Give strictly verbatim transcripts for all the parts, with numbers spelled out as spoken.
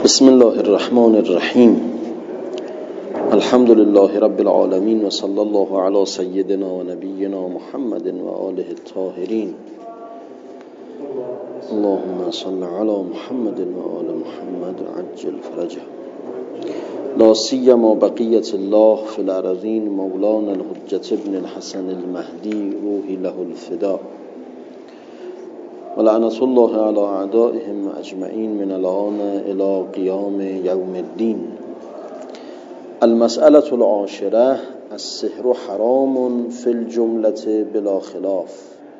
بسم الله الرحمن الرحیم. الحمد لله رب العالمین و صلی الله علی سیدنا و نبینا محمد و آله الطاهرین. اللهم صل علی محمد و آل محمد عجل فرجه. لا سیما بقیت الله فی الارضین مولانا الحجة ابن الحسن المهدی روحی له الفدا و لعنت الله علی اعدائهم اجمعین من الان الی قیام یوم الدین. المسألة العاشرة السحر حرام في الجملة بلا خلاف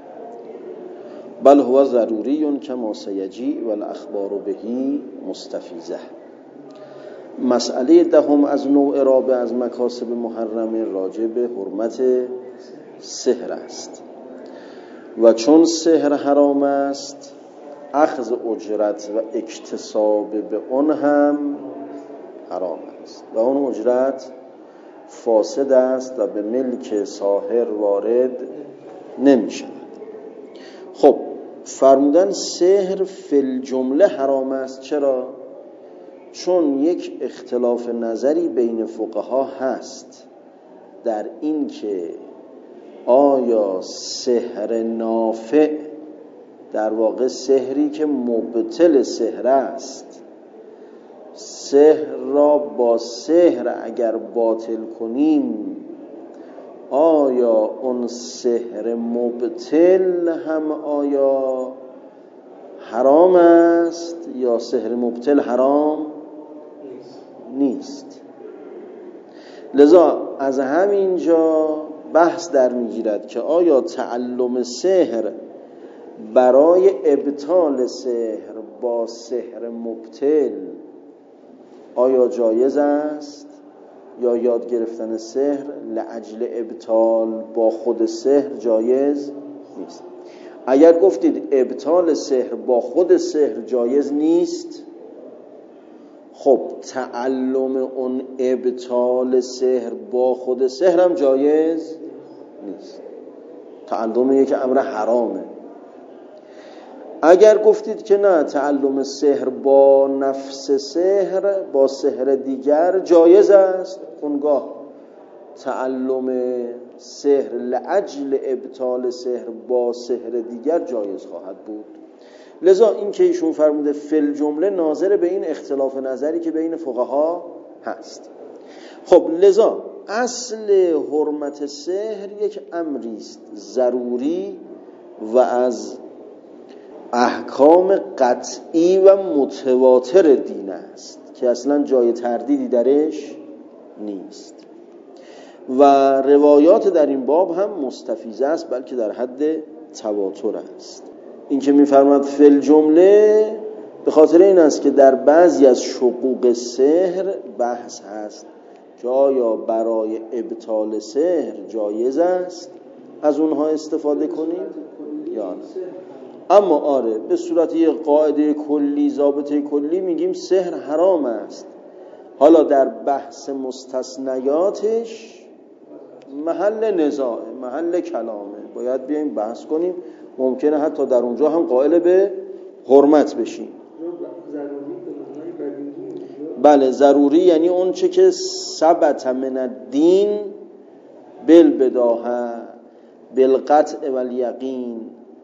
بل هو ضروری كما سيجيء والاخبار به مستفیضه. مسئله دهم از نوع رابع از مکاسب محرمه راجع به حرمت سحر است و چون سحر حرام است اخذ اجرت و اکتساب به اون هم حرام است و اون اجرت فاسد است و به ملک ساحر وارد نمی شود. خب فرمودن سحر فی الجمله حرام است. چرا؟ چون یک اختلاف نظری بین فقها هست در این که آیا سحر نافع، در واقع سحری که مبطل سحر است، سحر را با سحر اگر باطل کنیم آیا اون سحر مبطل هم آیا حرام است یا سحر مبطل حرام نیست؟ لذا از همینجا بحث در میگیرد که آیا تعلم سحر برای ابطال سحر با سحر مبطل آیا جایز است یا یاد گرفتن سحر لأجل ابطال با خود سحر جایز نیست؟ اگر گفتید ابطال سحر با خود سحر جایز نیست، خب تعلم اون ابطال سحر با خود سحر هم جایز نیست. تعلم یک امر حرامه. اگر گفتید که نه، تعلم سحر با نفس سحر با سحر دیگر جایز است، اونگاه تعلم سحر لأجل ابطال سحر با سحر دیگر جایز خواهد بود. لذا این که ایشون فرموده فی الجمله ناظر به این اختلاف نظری که بین فقها هست. خب لذا اصل حرمت سحر یک امری است ضروری و از احکام قطعی و متواتر دین است که اصلا جای تردیدی درش نیست و روایات در این باب هم مستفیضه است، بلکه در حد تواتر است. این که می‌فرماد فی الجمله به خاطر این است که در بعضی از شقوق سحر بحث هست که آیا برای ابطال سحر جایز است از اونها استفاده کنیم یا نه. اما آره به صورت یک قاعده کلی، ضابطه کلی میگیم سحر حرام است. حالا در بحث مستثنیاتش محل نزاع، محل کلامه، باید بیایم بحث کنیم. ممکنه حتی در اونجا هم قائل به حرمت بشیم. بله ضروری یعنی اون چه که ثبت من الدین بالبداهه بالقطع والیقین،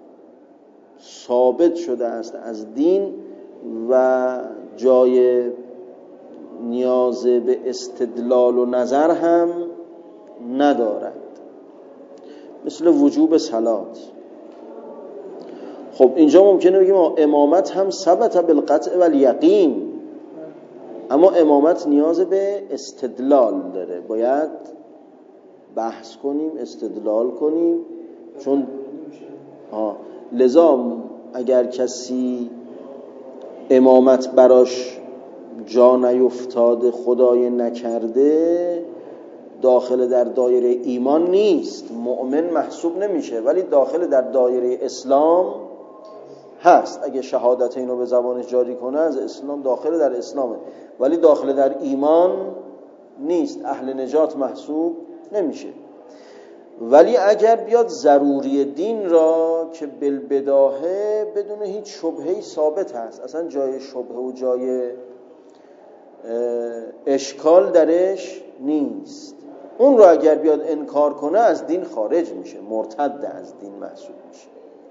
ثابت شده است از دین و جای نیاز به استدلال و نظر هم ندارد، مثل وجوب صلات. خب اینجا ممکنه بگیم امامت هم ثبت بالقطع والیقین، اما امامت نیاز به استدلال داره، باید بحث کنیم، استدلال کنیم. چون آه لذا اگر کسی امامت براش جا نیفتاده، خدای نکرده، داخل در دایره ایمان نیست، مؤمن محسوب نمیشه، ولی داخل در دایره اسلام هست. اگه شهادت اینو به زبانش جاری کنه از اسلام داخل در اسلامه، ولی داخل در ایمان نیست، اهل نجات محسوب نمیشه. ولی اگر بیاد ضروری دین را که بالبداهه بدون هیچ شبهه‌ای ثابت هست، اصلا جای شبهه و جای اشکال درش نیست. اون رو اگر بیاد انکار کنه از دین خارج میشه، مرتد از دین محسوب میشه.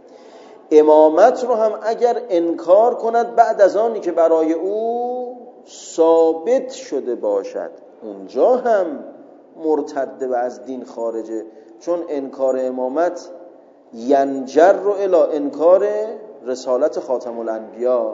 امامت رو هم اگر انکار کند بعد از آنی که برای او ثابت شده باشد، اونجا هم مرتد و از دین خارجه، چون انکار امامت ینجر رو الی انکار رسالت خاتم الانبیا.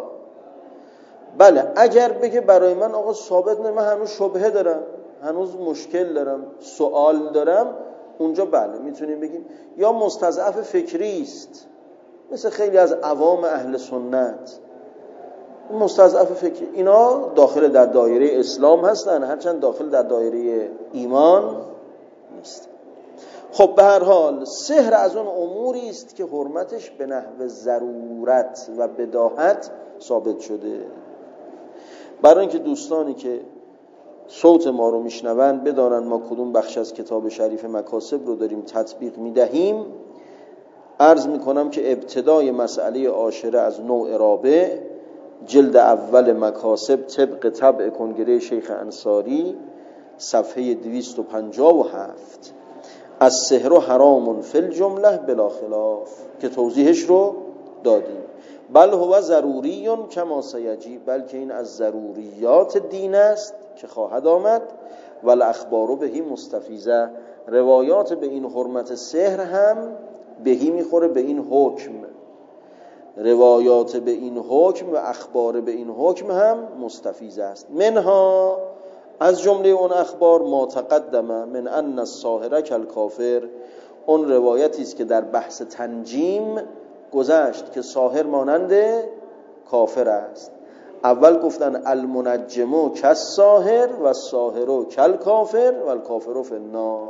بله اگر بگه برای من آقا ثابت نه، من هنوز شبهه دارم، هنوز مشکل دارم، سوال دارم، اونجا بله میتونیم بگیم یا مستضعف فکری است، مثل خیلی از عوام اهل سنت مستضعف فکری، اینا داخل در دایره اسلام هستن، هرچند داخل در دایره ایمان نیست. خب به هر حال سحر از اون اموری است که حرمتش به نحو ضرورت و بداهت ثابت شده. برای اینکه دوستانی که صوت ما رو میشنون بدانن ما کدوم بخش از کتاب شریف مکاسب رو داریم تطبیق میدهیم، عرض میکنم که ابتدای مسئله عاشره از نوع رابع، جلد اول مکاسب طبق طبع کنگره شیخ انصاری، صفحه دویست و پنجاه و هفت، از سحر و حرام فی الجمله بلا خلاف، که توضیحش رو دادیم. بل هو ضروری کما سیجی، بلکه این از ضروریات دین است که خواهد آمد. ول اخبار بهی مستفیضه، روایات به این حرمت سحر هم بهی میخوره به این حکم، روایات به این حکم و اخبار به این حکم هم مستفیض است. منها، از جمله اون اخبار، ما تقدم من ان الساحر کالکافر، اون روایتی است که در بحث تنجیم گذشت که ساحر مانند کافر است. اول گفتن المنجم کالساحر و الساحر کالکافر و الکافر فی النار.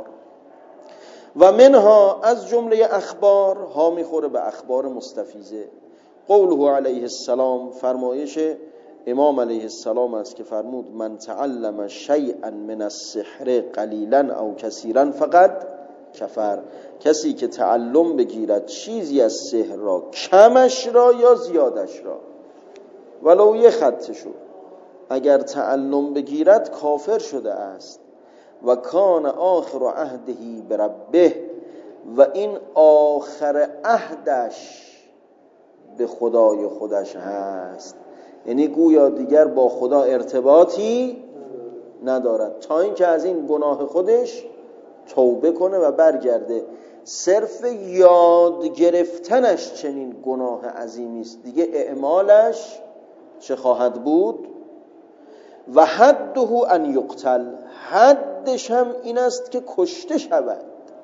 و منها، از جمله اخبار، ها میخوره به اخبار مستفیضه، قوله علیه السلام، فرمایش امام علیه السلام است که فرمود من تعلم شیئا من السحر قلیلا او کثیرا فقط کفر، کسی که تعلم بگیرد چیزی از سحر را، کمش را یا زیادش را، ولو یه خطشو، اگر تعلم بگیرد کافر شده است. و کان آخر عهدهی بربه، و این آخر عهدش به خدای خودش هست، یعنی گویا دیگر با خدا ارتباطی ندارد تا اینکه از این گناه خودش توبه کنه و برگرده. صرف یاد گرفتنش چنین گناه عظیمی است، دیگه اعمالش چه خواهد بود؟ و حده ان یقتل، حدش هم این است که کشته شود.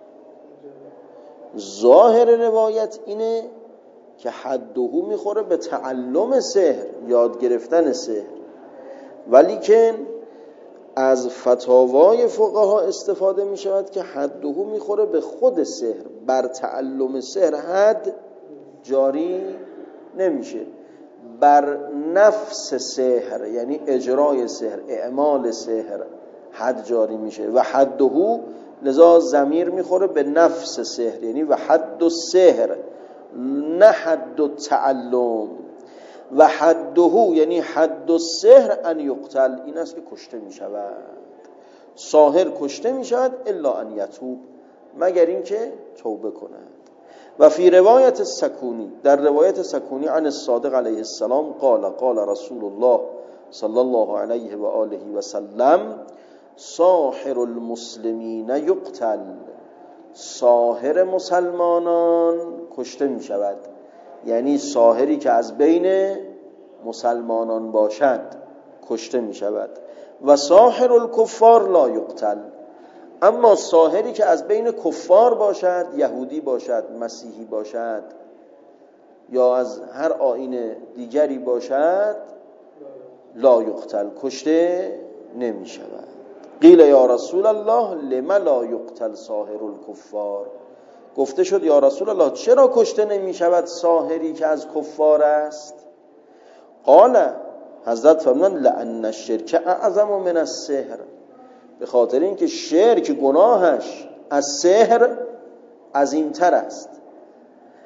ظاهر روایت اینه که حده میخوره به تعلم سحر، یاد گرفتن سحر، ولی که از فتاوای فقها استفاده می شود که حده میخوره به خود سحر، بر تعلم سحر حد جاری نمیشه، بر نفس سحر یعنی اجرای سحر، اعمال سحر حد جاری میشه. و حده لذا ضمیر میخوره به نفس سحر، یعنی و حد السحر نه حد التعلم. و حده یعنی حد السحر ان یقتل، این است که کشته می شود. ساحر کشته می شود الا ان یتوب، مگر اینکه توبه کند. و فی روایت سکونی، در روایت سکونی عن الصادق علیه السلام قال قال رسول الله صلی الله علیه و آله و سلم ساحر المسلمین یقتل، ساحر مسلمانان کشته می شود، یعنی ساحری که از بین مسلمانان باشد کشته می شود. و ساحر الکفار لا یقتل، اما ساحری که از بین کفار باشد، یهودی باشد، مسیحی باشد یا از هر آیین دیگری باشد، لا یقتل، کشته نمی شود. قیل یا رسول الله لما لا یقتل ساحر الکفار، گفته شد یا رسول الله چرا کشته نمی شود ساحری که از کفار است؟ قال، حضرت فرمودند لأن الشرک اعظم من السحر، به خاطر اینکه شرک گناهش از سحر عظیمتر است.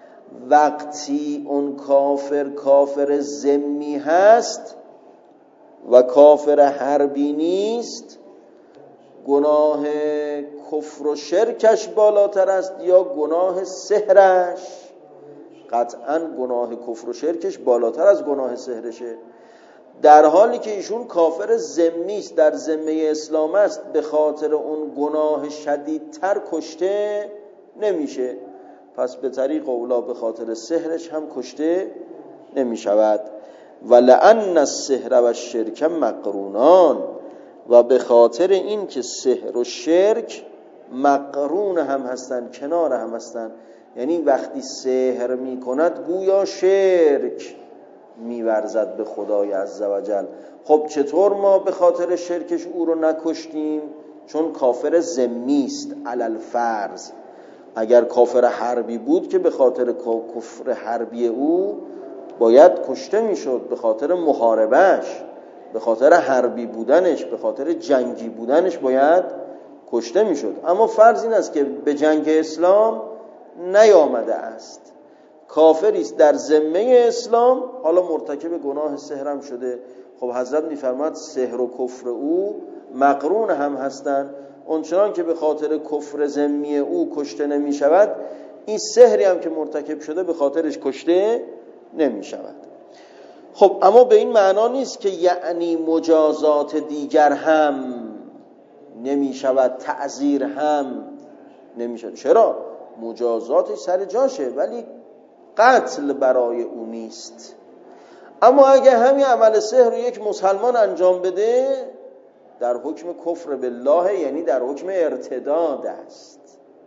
وقتی اون کافر کافر ذمی هست و کافر حربی نیست، گناه کفر و شرکش بالاتر است یا گناه سحرش؟ قطعا گناه کفر و شرکش بالاتر از گناه سحرشه. در حالی که ایشون کافر ذمی است، در ذمه اسلام است، به خاطر اون گناه شدیدتر کشته نمیشه، پس به طریق اولا به خاطر سحرش هم کشته نمیشود. ولأن السحر و الشرک مقرونان، و به خاطر این که سحر و شرک مقرون هم هستند، کنار هم هستند، یعنی وقتی سحر می کند گویا شرک میورزد به خدای عزوجل. خب چطور ما به خاطر شرکش او رو نکشتیم؟ چون کافر ذمی است علل فرض. اگر کافر حربی بود که به خاطر کفر حربی او باید کشته میشد، به خاطر محاربش، به خاطر حربی بودنش، به خاطر جنگی بودنش باید کشته میشد. اما فرض این است که به جنگ اسلام نیامده است، کافری است در ذمه اسلام، حالا مرتکب گناه سحر هم شده. خب حضرت میفرماد سحر و کفر او مقرون هم هستند، اونچنان که به خاطر کفر ذمی او کشته نمی شود، این سحری هم که مرتکب شده به خاطرش کشته نمی شود. خب اما به این معنا نیست که یعنی مجازات دیگر هم نمی شود، تعزیر هم نمی شود. چرا؟ مجازاتش سر جاشه، ولی قتل برای او نیست. اما اگه همین عمل سحر رو یک مسلمان انجام بده، در حکم کفر بالله، یعنی در حکم ارتداد است.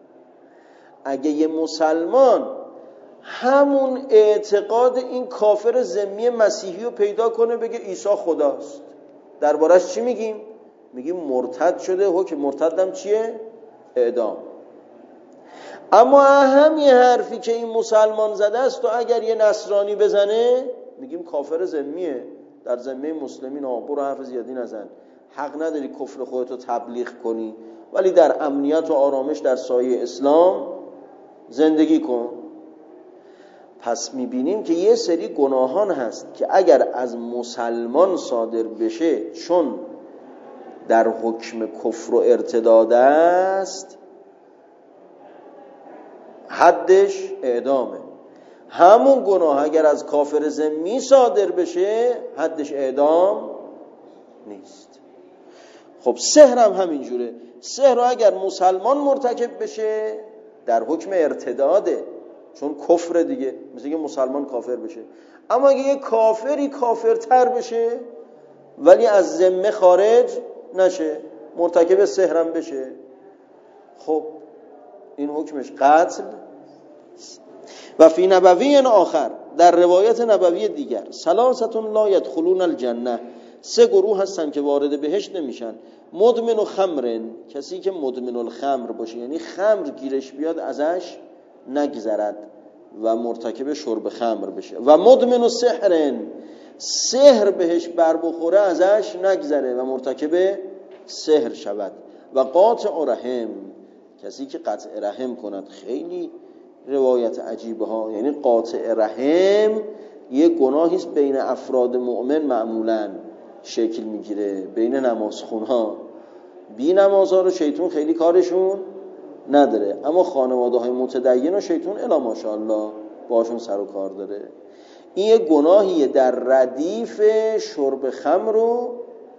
اگه یه مسلمان همون اعتقاد این کافر ذمی مسیحی رو پیدا کنه، بگه عیسی خداست، دربارش چی میگیم؟ میگیم مرتد شده. حکم مرتدم چیه؟ اعدام. اما همین حرفی که این مسلمان زده است و اگر یه نصرانی بزنه، میگیم کافر ذمیه، در ذمه مسلمین. ها برو حرف زیادی نزن، حق نداری کفر خودتو تبلیغ کنی، ولی در امنیت و آرامش در سایه اسلام زندگی کن. پس میبینیم که یه سری گناهان هست که اگر از مسلمان صادر بشه، چون در حکم کفر و ارتداد است، حدش اعدامه. همون گناه اگر از کافر ذمی صادر بشه، حدش اعدام نیست. خب سحر هم همین جوره. سحر اگر مسلمان مرتکب بشه در حکم ارتداده، چون کفر دیگه، مثل که مسلمان کافر بشه. اما اگه یه کافری کافرتر بشه ولی از ذمه خارج نشه، مرتکب سحرم بشه، خب این حکمش قتل. و فی نبوی آخر، در روایت نبوی دیگر، ثلاثه لا يدخلون الجنه، سه گروه هستن که وارد بهشت نمیشن. مدمن و خمرن، کسی که مدمن الخمر باشه، یعنی خمر گیرش بیاد ازش نگذرد و مرتکب شرب خمر بشه. و مدمن و سحرن، سحر بهش بر بخوره ازش نگذره و مرتکب سحر شود. و قاطع رحم، کسی که قطع رحم کند. خیلی روایت عجیبه ها، یعنی قاطع رحم یه گناهی است بین افراد مؤمن معمولاً شکل میگیره، بین نمازخون ها. بی نمازها رو شیطون خیلی کارشون نداره، اما خانواده های متدین و شیطون الا ماشاءالله باشون سر و کار داره. این یه گناهیه در ردیف شرب خمر و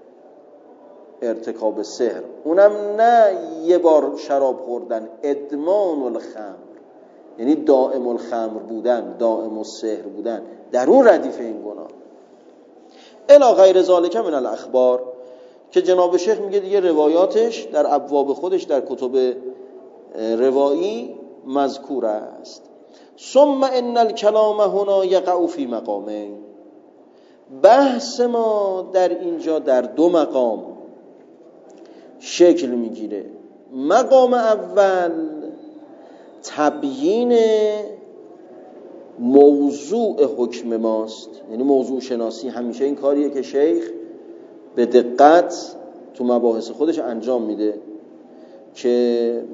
ارتکاب سحر، اونم نه یه بار شراب خوردن، ادمان الخمر، یعنی دائم الخمر بودن، دائم السحر بودن، در اون ردیف این گناه. الا غیر ذالک من الاخبار، که جناب شیخ میگه دیگه روایاتش در ابواب خودش در کتب روایی مذکور است. ثم ان الکلام هنا یقع فی مقامین، بحث ما در اینجا در دو مقام شکل میگیره. مقام اول تبیین موضوع حکم ماست، یعنی موضوع شناسی. همیشه این کاریه که شیخ به دقت تو مباحث خودش انجام میده که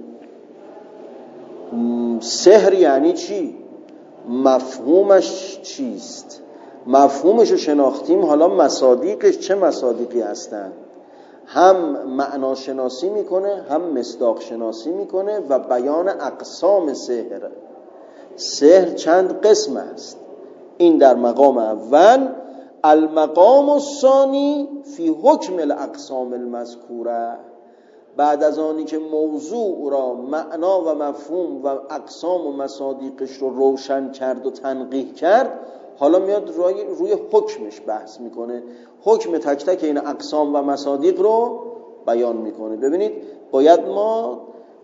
سحر یعنی چی، مفهومش چیست، مفهومش رو شناختیم، حالا مصادیقش چه مصادیقی هستن؟ هم معنا شناسی میکنه، هم مصداق شناسی میکنه و بیان اقسام سحر. سحر چند قسم است، این در مقام اول. المقام الثانی فی حکم الاقسام المذکوره، بعد از آنی که موضوع را معنا و مفهوم و اقسام و مصادیقش رو روشن کرد و تنقیح کرد، حالا میاد روی, روی حکمش بحث میکنه، حکم تک تک این اقسام و مصادیق رو بیان میکنه. ببینید باید ما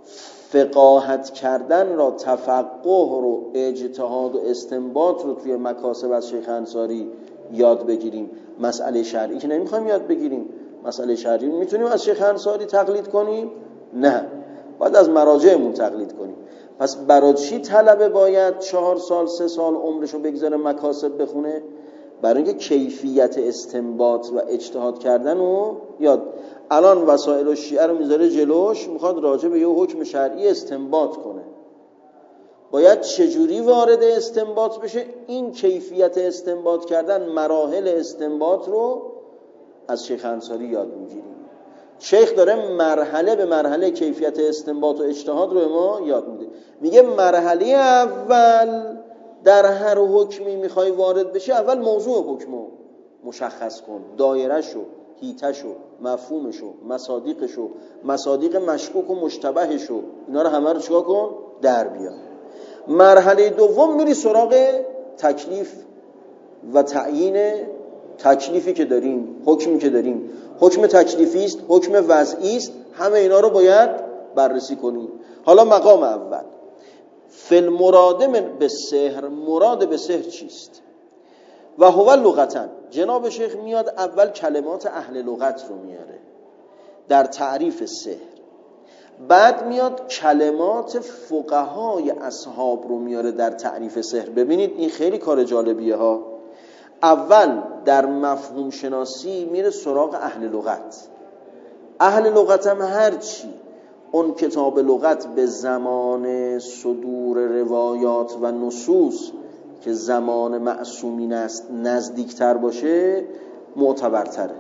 فقاهت کردن را، تفقه رو، اجتهاد و استنباط رو توی مکاسب از شیخ انصاری یاد بگیریم. مسئله شرعی که نمیخوایم یاد بگیریم. مسئله شرعی میتونیم از شیخ انصاری تقلید کنیم؟ نه، باید از مراجعمون تقلید کنیم. پس برای چی طلبه باید چهار سال سه سال عمرشو بگذاره مکاسب بخونه؟ برای اینکه کیفیت استنباط و اجتهاد کردن رو یاد. الان وسائل الشیعه رو میذاره جلوش، میخواد راجع به یه حکم شرعی استنباط کنه، باید چجوری وارد استنباط بشه؟ این کیفیت استنباط کردن، مراحل استنباط رو از شیخ انصاری یاد میگیریم. شیخ داره مرحله به مرحله کیفیت استنباط و اجتهاد رو ما یاد میده. میگه مرحله اول در هر حکمی میخوای وارد بشی، اول موضوع حکمو مشخص کن، دایرهشو، هیتشو، مفهومشو، مصادیقشو، مصادیق مشکوک و مشتبهشو، اینا رو همه رو چیکار کن؟ در بیار. مرحله دوم میری سراغ تکلیف و تعیین تکلیفی که داریم، حکمی که داریم، حکم تکلیفی است، حکم وضعی است، همه اینا رو باید بررسی کنیم. حالا مقام اول، فی المراد به سحر، مراد به سحر چیست؟ و هو لغتن. جناب شیخ میاد اول کلمات اهل لغت رو میاره در تعریف سحر، بعد میاد کلمات فقهای اصحاب رو میاره در تعریف سحر. ببینید این خیلی کار جالبیه ها. اول در مفهوم شناسی میره سراغ اهل لغت. اهل لغت هم هر چی اون کتاب لغت به زمان صدور روایات و نصوص که زمان معصومین است نزدیکتر باشه معتبرتره.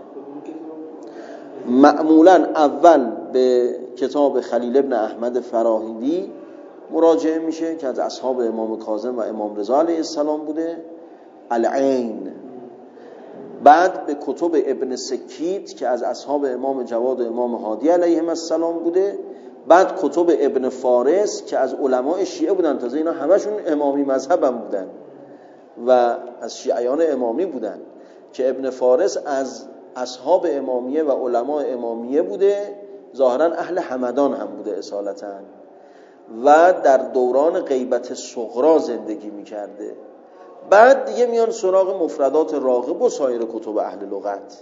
معمولا اول به کتاب خلیل ابن احمد فراهیدی مراجعه میشه که از اصحاب امام کاظم و امام رضا علیه السلام بوده، العین. بعد به کتب ابن سکیت که از اصحاب امام جواد و امام هادی علیهم السلام بوده. بعد کتب ابن فارس که از علماء شیعه بودن، تازه اینا همشون امامی مذهب هم بودن و از شیعیان امامی بودن، که ابن فارس از اصحاب امامیه و علماء امامیه بوده، ظاهرا اهل همدان هم بوده اصالتا، و در دوران غیبت صغرا زندگی میکرده. بعد دیگه میان سراغ مفردات راغب و سایر کتب اهل لغت.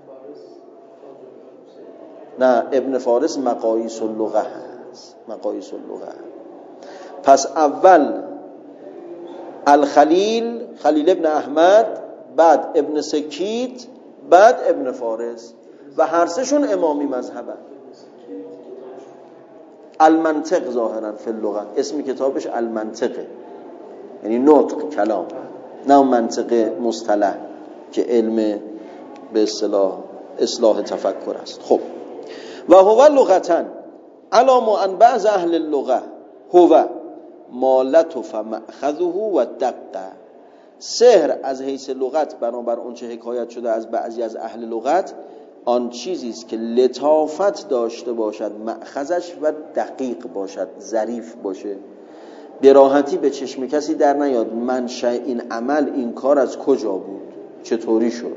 نه، ابن فارس مقاییس اللغه هست، مقاییس اللغه. پس اول الخلیل، خلیل ابن احمد، بعد ابن سکیت، بعد ابن فارس، و هر سهشون امامی مذهبن. المنطق ظاهرا فی اللغه، اسم کتابش المنطقه، یعنی نطق، کلام، نه منطق مصطلح که علم به اصطلاح اصلاح تفکر است. خب و هو لغتن علام ان بعض اهل اللغه هو ما لطف مأخذه و دقه. سحر از حیث لغت بنابر اون چه حکایت شده از بعضی از اهل لغت، آن چیزی است که لطافت داشته باشد مأخذش و دقیق باشد، ظریف باشه، به راحتی به چشم کسی در نیاد منشأ این عمل، این کار از کجا بود، چطوری شد.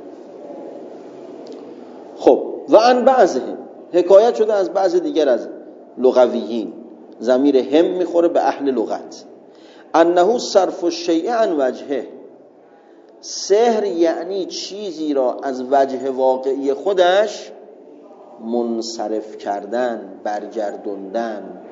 خب و ان بعضهم، حکایت شده از بعض دیگر از لغویین، ضمیر هم میخوره به اهل لغت، انه صرف الشیء عن وجهه. سحر یعنی چیزی را از وجه واقعی خودش منصرف کردن، برگردوندن.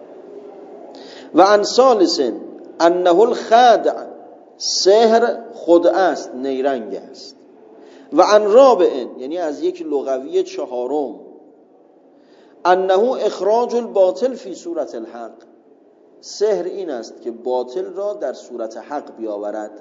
و عن ثالث انه الخدع، سحر خدعه است، نیرنگ است. و عن رابع، یعنی از یک لغوی چهارم، انه اخراج الباطل فی صورت الحق، سحر این است که باطل را در صورت حق بیاورد.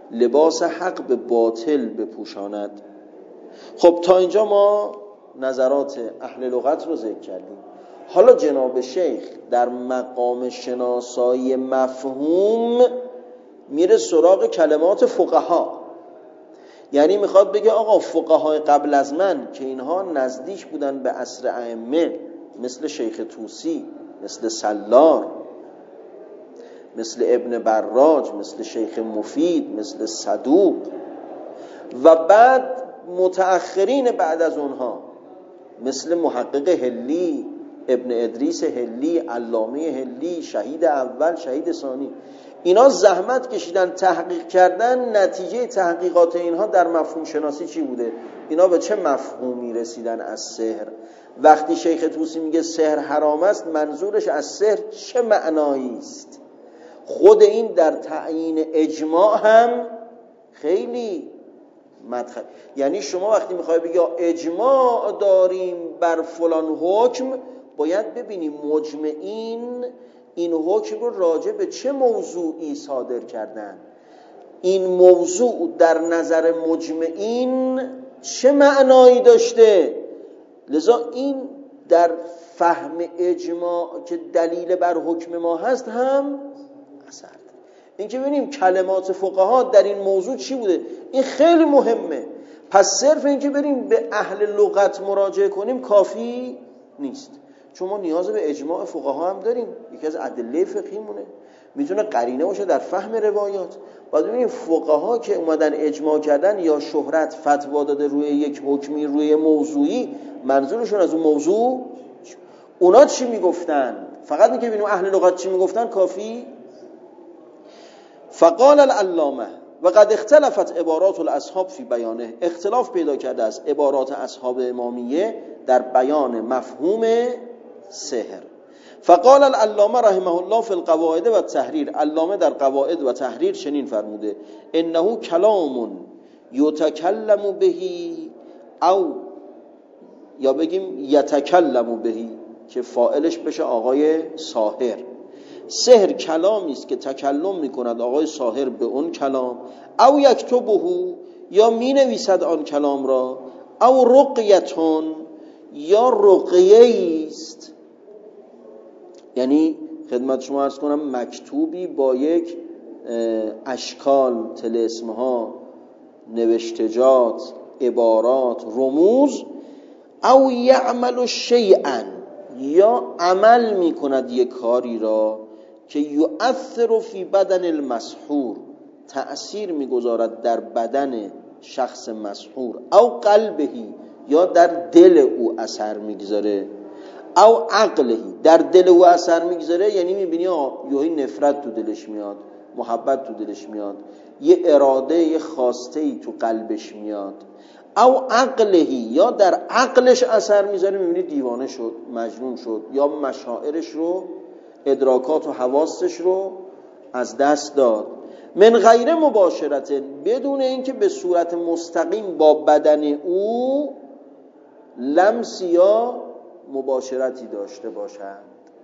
لباس حق به باطل بپوشاند. خب تا اینجا ما نظرات اهل لغت رو ذکر کردیم. حالا جناب شیخ در مقام شناسایی مفهوم میره سراغ کلمات فقها. یعنی میخواد بگه آقا فقهای قبل از من که اینها نزدیک بودن به عصر ائمه، مثل شیخ طوسی، مثل سلار، مثل ابن براج، مثل شیخ مفید، مثل صدوق، و بعد متأخرین بعد از اونها مثل محقق هلی، ابن ادریس هلی، علامه هلی، شهید اول، شهید ثانی، اینا زحمت کشیدن، تحقیق کردن. نتیجه تحقیقات اینها در مفهوم شناسی چی بوده؟ اینا به چه مفهومی رسیدن از سحر؟ وقتی شیخ طوسی میگه سحر حرام است، منظورش از سحر چه معنایی است؟ خود این در تعیین اجماع هم خیلی مدخل. یعنی شما وقتی میخوای بگی اجماع داریم بر فلان حکم، باید ببینیم مجمعین این حکم رو راجع به چه موضوعی صادر کردن، این موضوع در نظر مجمعین چه معنایی داشته. لذا این در فهم اجماع که دلیل بر حکم ما هست هم اثر داره. این که ببینیم کلمات فقها در این موضوع چی بوده، این خیلی مهمه. پس صرف این که بریم به اهل لغت مراجعه کنیم کافی نیست، چون ما نیاز به اجماع فقها هم داریم. یکی از ادله فقهی مونه، میتونه قرینه باشه در فهم روایات. باید ببینیم فقها که اومدن اجماع کردن یا شهرت فتوا داده روی یک حکمی، روی موضوعی، منظورشون از اون موضوع اونا چی میگفتن. فقط اینکه ببینیم اهل لغت چی میگفتن کافی. فقال العلامه و قد اختلفت عبارات الاصحاب فی بیانه، اختلاف پیدا کرده از عبارات اصحاب امامیه در بیان مفهوم سحر. فقال العلامه رحمه الله فی القواعد و التحریر، علامه در قواعد و تحریر چنین فرموده: انه کلام یتکلم بهی، او یا بگیم یتکلم بهی که فاعلش بشه آقای ساحر. سحر کلامی است که تکلم میکند آقای ساحر به اون کلام، او یکتبه یا مینویسد آن کلام را، او رقیتون یا رقیه است. یعنی خدمت شما عرض کنم مکتوبی با یک اشکال، طلسم‌ها، نوشتجات، عبارات، رموز. او یعمل شیئا یا عمل میکند یک کاری را که یؤثر فی بدن المسحور، تأثیر میگذارد در بدن شخص مسحور، او قلبهی یا در دل او اثر میگذاره، او عقلهی در دل او اثر میگذاره. یعنی میبینی یهویی نفرت تو دلش میاد، محبت تو دلش میاد، یه اراده، یه خواسته ای تو قلبش میاد. او عقلهی یا در عقلش اثر میذاره، میبینی دیوانه شد، مجنون شد، یا مشاعرش رو، ادراکات و حواسش رو از دست داد. من غیر مباشرت، بدون اینکه به صورت مستقیم با بدن او لمس یا مباشرتی داشته باشند.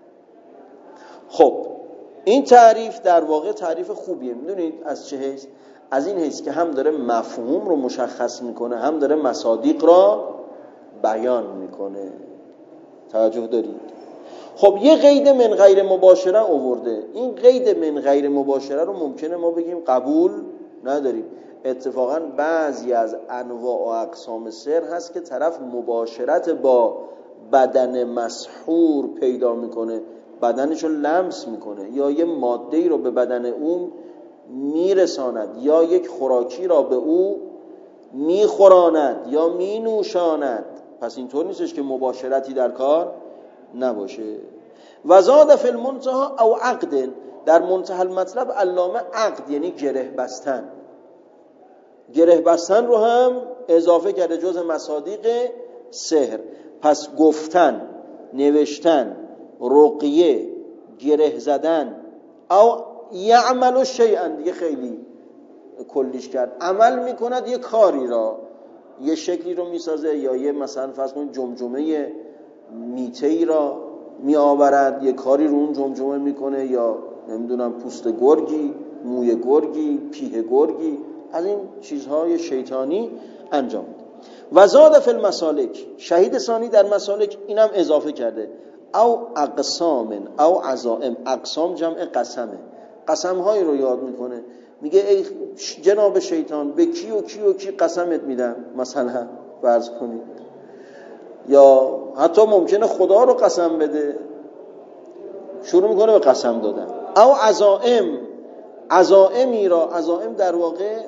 خب این تعریف در واقع تعریف خوبیه. میدونید از چه حیث؟ از این حیث که هم داره مفهوم رو مشخص میکنه، هم داره مصادیق را بیان میکنه. توجه دارید؟ خب یه قید من غیر مباشره آورده. این قید من غیر مباشره رو ممکنه ما بگیم قبول نداریم. اتفاقا بعضی از انواع و اقسام سحر هست که طرف مباشرت با بدن مسحور پیدا میکنه، بدنش رو لمس میکنه، یا یه ماده‌ای رو به بدن اون میرساند، یا یک خوراکی را به او میخوراند یا مینوشاند. پس اینطور نیستش که مباشرتی در کار نباشه. و زاد فی المنتهى او عقد، در منتهى المطلب علامه عقد یعنی گره بستن، گره بستن رو هم اضافه کرده جز مصادیق سحر. پس گفتن، نوشتن، رقیه، گره زدن، او یعمل شیئا دیگه خیلی کلیش کرد، عمل میکند یه کاری را، یه شکلی رو میسازه، یا یه مثلا فرض کنید جمجمه میته‌ای را میآورد، یه کاری رو اون جمجمه میکنه، یا نمیدونم پوست گرگی، موی گرگی، پیه گرگی، از این چیزهای شیطانی انجام میده. و زاد فی المسالک، شهید ثانی در مسالک اینم اضافه کرده، او اقسام او عزائم. اقسام جمع قسمه، قسمهایی رو یاد میکنه، میگه ای جناب شیطان به کی و کی و کی قسمت میدم، مثلا فرض کنید، یا حتی ممکنه خدا رو قسم بده، شروع میکنه به قسم دادن. او عزائم، عزائمی را، عزائم در واقع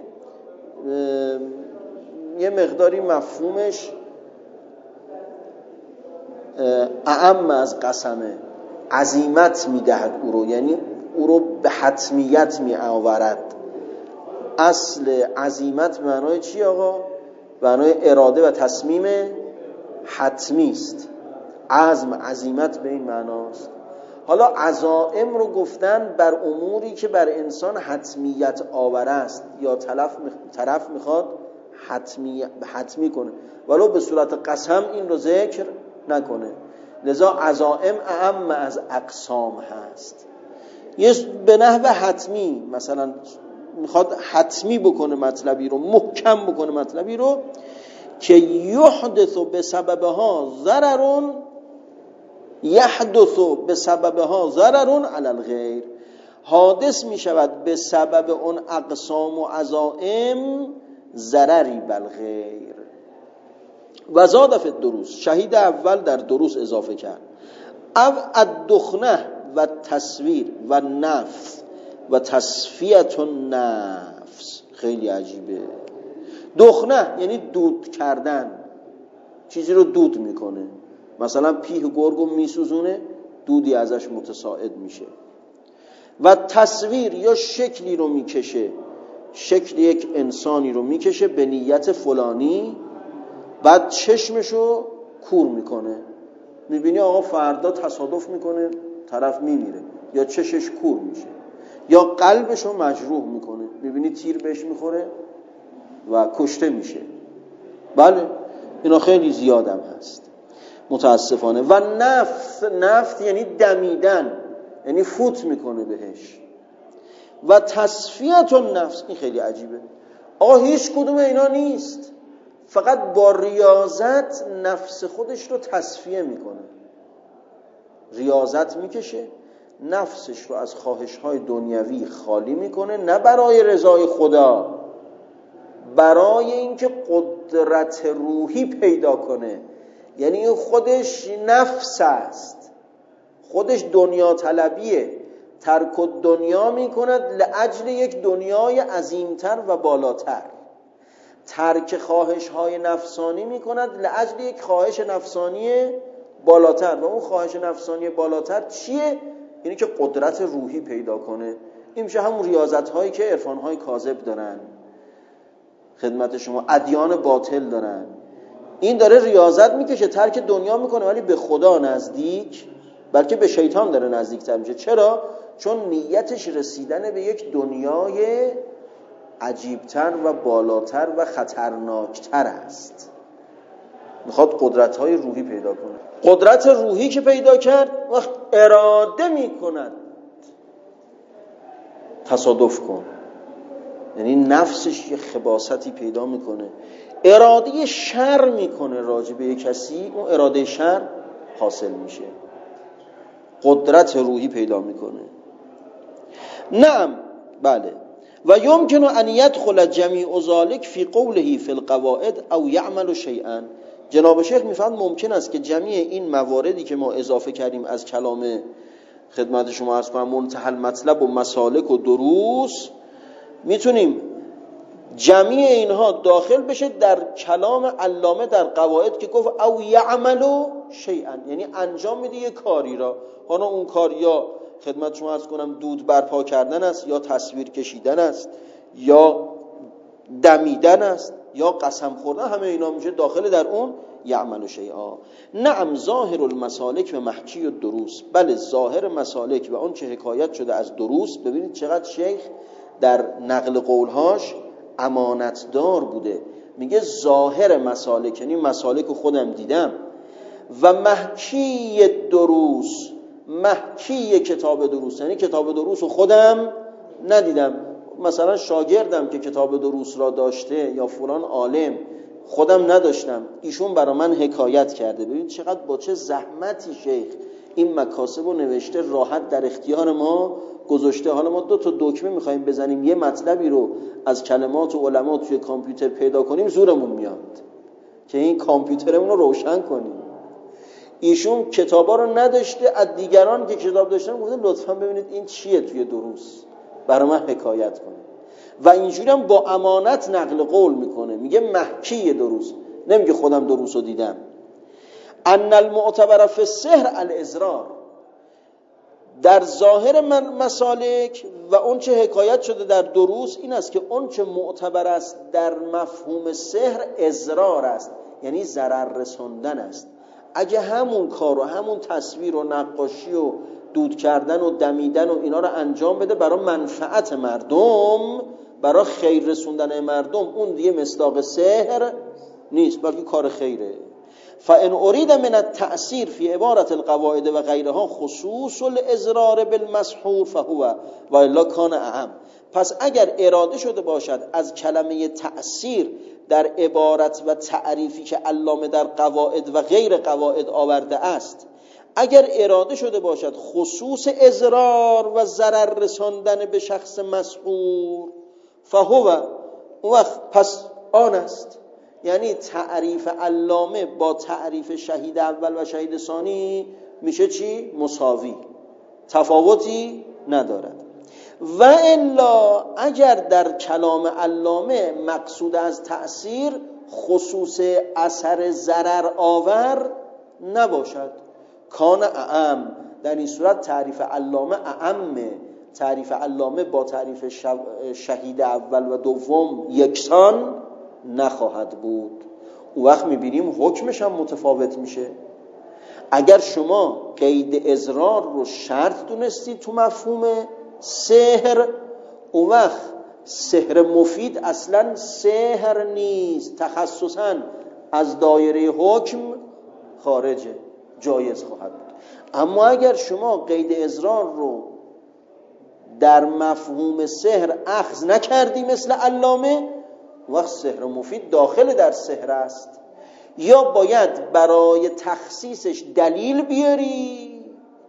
یه مقداری مفهومش اعم از قسمه، عزیمت میدهد او رو، یعنی او رو به حتمیت می آورد. اصل عزیمت معنای چی آقا؟ معنای اراده و تصمیم حتمی است. عزم، عزیمت به این معناست. حالا عزائم رو گفتن بر اموری که بر انسان حتمیت آور است یا طرف طرف میخواد حتمی حتمی کنه، ولو به صورت قسم این رو ذکر نکنه. لذا عزائم اعم از اقسام هست. یه به نحو حتمی، مثلا میخواد حتمی بکنه مطلبی رو، محکم بکنه مطلبی رو، که یحدث به سببها ضرر، یحدث به سببها ضرر علی الغیر، حادث میشود به سبب اون اقسام و عزائم ضرری بالغیر. و زاد فی الدروس، شهید اول در دروس اضافه کرد، او الدخنه و تصویر و نفس و تصفیت النفس. خیلی عجیبه. دخنه یعنی دود کردن، چیزی رو دود میکنه، مثلا پیه گرگو میسوزونه، دودی ازش متصاعد میشه. و تصویر یا شکلی رو میکشه، شکل یک انسانی رو میکشه به نیت فلانی، بعد چشمشو کور میکنه، میبینی آقا فردا تصادف میکنه طرف میمیره، یا چشش کور میشه، یا قلبشو مجروح میکنه، میبینی تیر بهش میخوره و کشته میشه. بله اینا خیلی زیادم هست متاسفانه. و نفس، نفس یعنی دمیدن، یعنی فوت میکنه بهش. و تصفیت النفس، این خیلی عجیبه. آقا هیچ کدوم اینا نیست، فقط با ریاضت نفس خودش رو تصفیه میکنه، ریاضت میکشه، نفسش رو از خواهش‌های دنیوی خالی میکنه، نه برای رضای خدا، برای اینکه قدرت روحی پیدا کنه. یعنی این خودش نفس است، خودش دنیا طلبیه، ترک دنیا میکند لاجل یک دنیای عظیمتر و بالاتر، ترک خواهش های نفسانی میکند لاجل یک خواهش نفسانی بالاتر. و اون خواهش نفسانی بالاتر چیه؟ اینی که قدرت روحی پیدا کنه. این میشه همون ریاضت هایی که عرفان های کاذب دارن خدمت شما، ادیان باطل دارن. این داره ریاضت میکشه، ترک دنیا میکنه، ولی به خدا نزدیک، بلکه به شیطان داره نزدیکتر میشه. چرا؟ چون نیتش رسیدن به یک دنیای عجیبتر و بالاتر و خطرناکتر است. میخواد قدرت‌های روحی پیدا کنه. قدرت روحی که پیدا کرد، وقت اراده میکند تصادف کن، یعنی نفسش یه خباثتی پیدا میکنه، اراده شر میکنه راجع به کسی، اون اراده شر حاصل میشه، قدرت روحی پیدا میکنه. نعم بله. و یمکن ان يدخل جمیع ذلك فی قوله فی القواعد او یعمل شیئا. جناب شیخ میفرماید ممکن است که جمیع این مواردی که ما اضافه کردیم از کلام خدمت شما عرض کنم منتهی المطلب و مسالک و دروس، میتونیم جمیع اینها داخل بشه در کلام علامه در قواعد که گفت او یعمل شیئا، یعنی انجام میده یک کاری را. حالا اون کار یا خدمت شما عرض کنم دود برپا کردن است، یا تصویر کشیدن است، یا دمیدن است، یا قسم خوردن، همه اینا میشه داخل در اون یعمل شیئا. نعم ظاهر المسالک و محکی الدروس، بله ظاهر مسالک و اون چه حکایت شده از دروس. ببینید چقدر شیخ در نقل قولهاش امانتدار بوده. میگه ظاهر مسالک، یعنی مسالک خودم دیدم، و محکی دروس، محکی کتاب دروس، یعنی کتاب دروس خودم ندیدم. مثلا شاگردم که کتاب دروس را داشته یا فلان عالم، خودم نداشتم، ایشون برای من حکایت کرده. ببین چقدر با چه زحمتی شیخ این مکاسب رو نوشته، راحت در اختیار ما گذاشته. حالا ما دو تا دکمه میخوایم بزنیم یه مطلبی رو از کلمات و علما توی کامپیوتر پیدا کنیم، زورمون میاد که این کامپیوترمون رو روشن کنیم. ایشون کتابا رو نداشته، از دیگران که کتاب داشتن گفته لطفاً ببینید این چیه توی دروس، برای من حکایت کنه. و اینجوری هم با امانت نقل قول میکنه، میگه محکی دروس، نمیگه خودم دروس رو دیدم. ان المعتبر فی السحر الازرار، در ظاهر من مسالک و اون چه حکایت شده در دروس این است که اون چه معتبر است در مفهوم سحر ازرار است، یعنی ضرر رساندن است. اگه همون کار و همون تصویر و نقاشی و دود کردن و دمیدن و اینا رو انجام بده برای منفعت مردم، برای خیر رسوندن مردم، اون دیگه مصداق سحر نیست بلکه کار خیره. فان اريد من التأثير في عبارة القواعد و غیرها خصوص الازرار بالمسحور فهو و الا کان اعم. پس اگر اراده شده باشد از کلمه تأثیر در عبارت و تعریفی که علامه در قواعد و غیر قواعد آورده است، اگر اراده شده باشد خصوص ازرار و ضرر رساندن به شخص مسحور، فهو وقت پس آن است. یعنی تعریف علامه با تعریف شهید اول و شهید ثانی میشه چی؟ مساوی، تفاوتی ندارد. و الا اگر در کلام علامه مقصود از تأثیر خصوص اثر ضرر آور نباشد، کان اعم، در این صورت تعریف علامه اعمه، تعریف علامه با تعریف شهید اول و دوم یکسان نخواهد بود. اون وقت میبینیم حکمش هم متفاوت میشه. اگر شما قید ازرار رو شرط دونستید تو مفهوم سحر، اون وقت سحر مفید اصلا سحر نیست، تخصصا از دایره حکم خارجه، جایز خواهد بود. اما اگر شما قید ازرار رو در مفهوم سحر اخذ نکردی مثل علامه، وقت سحر مفید داخل در سحر است. یا باید برای تخصیصش دلیل بیاری،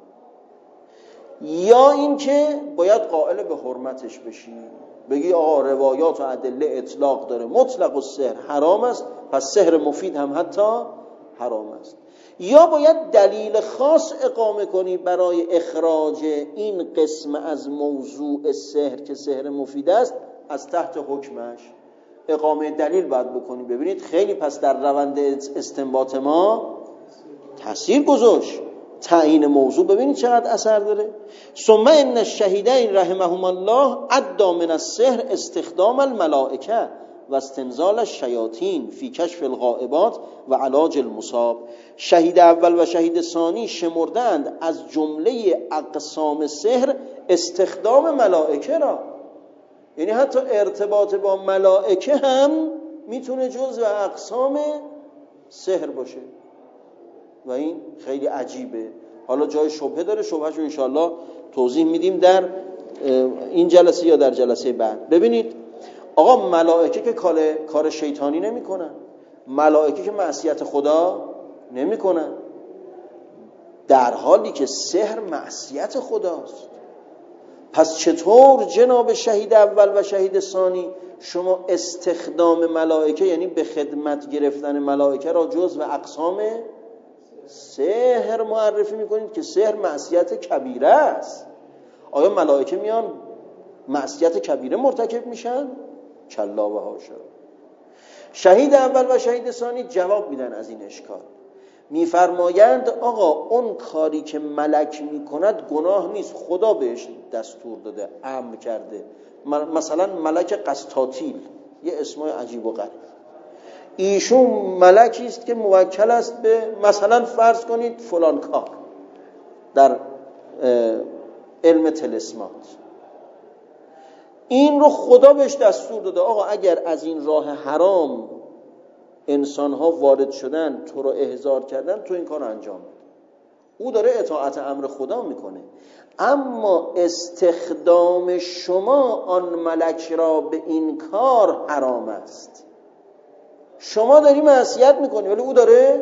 یا اینکه باید قائل به حرمتش بشی، بگی آقا روایات و ادله اطلاق داره، مطلق و سحر حرام است، پس سحر مفید هم حتی حرام است. یا باید دلیل خاص اقامه کنی برای اخراج این قسم از موضوع سحر که سحر مفید است از تحت حکمش، اقامه دلیل باید بکنی. ببینید خیلی پس در روند استنباط ما تأثیر گذاشت، تعیین موضوع ببینید چقدر اثر داره. ثم ان الشهیدین رحمهم الله عدا من السحر استخدام الملائکه و استنزال الشیاطین فی کشف الغائبات و علاج المصاب. شهید اول و شهید ثانی شمردند از جمله اقسام سحر استخدام ملائکه را، یعنی حتی ارتباط با ملائکه هم میتونه جزء اقسام سحر باشه و این خیلی عجیبه. حالا جای شبهه داره، شبههشو انشاءالله توضیح میدیم در این جلسه یا در جلسه بعد. ببینید آقا ملائکه که کار شیطانی نمی کنن، ملائکه که معصیت خدا نمی کنن، در حالی که سحر معصیت خداست. پس چطور جناب شهید اول و شهید ثانی شما استخدام ملائکه، یعنی به خدمت گرفتن ملائکه را جزو اقسام سحر معرفی میکنید که سحر معصیت کبیره است؟ آیا ملائکه میان معصیت کبیره مرتکب میشن؟ کلا و حاشا. شهید اول و شهید ثانی جواب میدن از این اشکال، میفرمایند آقا اون کاری که ملک میکند گناه نیست، خدا بهش دستور داده، امر کرده. مثلا ملک قسطاطیل، یه اسمای عجیب و غریب، ایشون ملکی است که موکل است به مثلا فرض کنید فلان کار در علم تلسمات، این رو خدا بهش دستور داده آقا اگر از این راه حرام انسان ها وارد شدن، تو رو احضار کردن، تو این کار رو انجام بده. او داره اطاعت امر خدا میکنه، اما استخدام شما آن ملک را به این کار حرام است. شما داری معصیت میکنی ولی او داره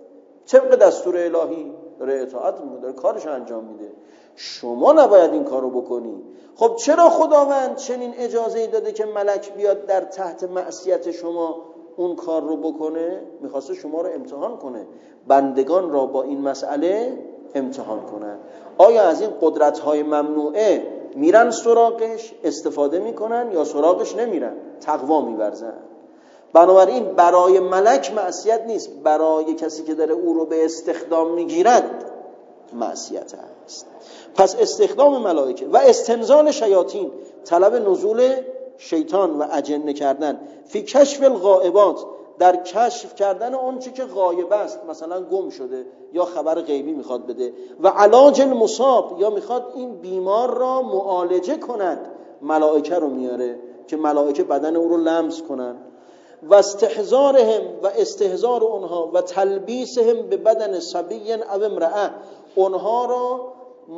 طبق دستور الهی داره اطاعت میکنه، داره کارش انجام میده. شما نباید این کارو بکنی. خب چرا خداوند چنین اجازه‌ای داده که ملک بیاد در تحت معصیت شما اون کار رو بکنه؟ میخواسته شما رو امتحان کنه، بندگان را با این مسئله امتحان کنن. آیا از این قدرت‌های ممنوعه میرن سراغش، استفاده میکنن، یا سراغش نمیرن، تقوا میورزن؟ بنابراین برای ملک معصیت نیست، برای کسی که داره او رو به استخدام میگیرد معصیت است. پس استخدام ملائکه و استنزال شیاطین، طلب نزول شیطان و اجنه کردن، فی کشف الغائبات، در کشف کردن اون چی که غایب است، مثلا گم شده یا خبر غیبی میخواد بده، و علاج المصاب، یا میخواد این بیمار را معالجه کند، ملائکه رو میاره که ملائکه بدن او رو لمس کنن، و استحضارهم و استحضار اونها و تلبیسهم به بدن صبی او امرأه، اونها را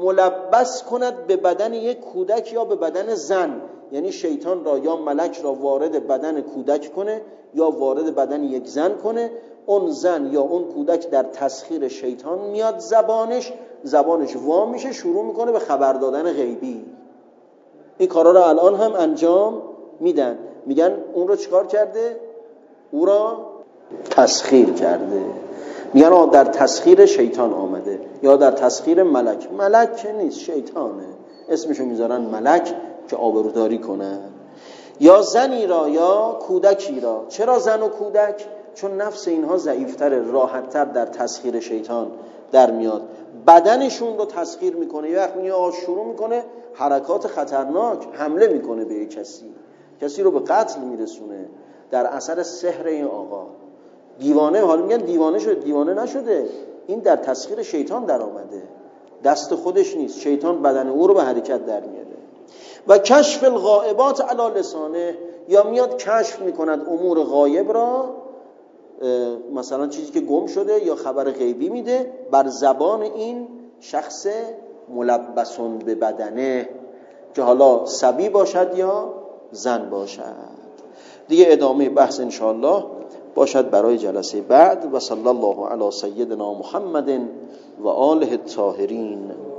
ملبس کند به بدن یک کودک یا به بدن زن، یعنی شیطان را یا ملک را وارد بدن کودک کنه یا وارد بدن یک زن کنه، اون زن یا اون کودک در تسخیر شیطان میاد، زبانش زبانش وا میشه، شروع میکنه به خبر دادن غیبی. این کارا رو الان هم انجام میدن، میگن اون رو چیکار کرده؟ او را تسخیر کرده. میگن آه در تسخیر شیطان آمده یا در تسخیر ملک. ملک که نیست، شیطانه، اسمشو میذارن ملک که آبروداری کنن. یا زنی را یا کودکی را. چرا زن و کودک؟ چون نفس اینها ضعیفتره، راحتتر در تسخیر شیطان در میاد، بدنشون رو تسخیر میکنه. یه وقت میاد شروع میکنه حرکات خطرناک، حمله میکنه به یک کسی، کسی رو به قتل میرسونه در اثر سحر این آقا. دیوانه، حالا میگن دیوانه شده، دیوانه نشده، این در تسخیر شیطان در آمده، دست خودش نیست، شیطان بدن او رو به حرکت در میاره. و کشف الغائبات علی لسانه، یا میاد کشف میکند امور غایب را، مثلا چیزی که گم شده یا خبر غیبی میده بر زبان این شخص ملبسون به بدنه، که حالا صبی باشد یا زن باشد. دیگه ادامه بحث انشاءالله باشد برای جلسه بعد. و صلی الله علی سیدنا محمد و آله الطاهرین.